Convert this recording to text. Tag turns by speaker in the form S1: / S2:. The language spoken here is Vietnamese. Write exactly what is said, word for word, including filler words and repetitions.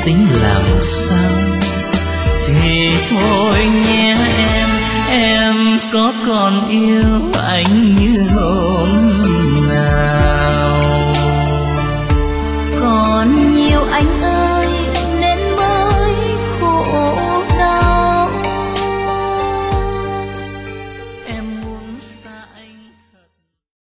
S1: tính làm sao thì thôi nhé em, em có còn yêu anh như hôm nào.
S2: Còn nhiều anh ơi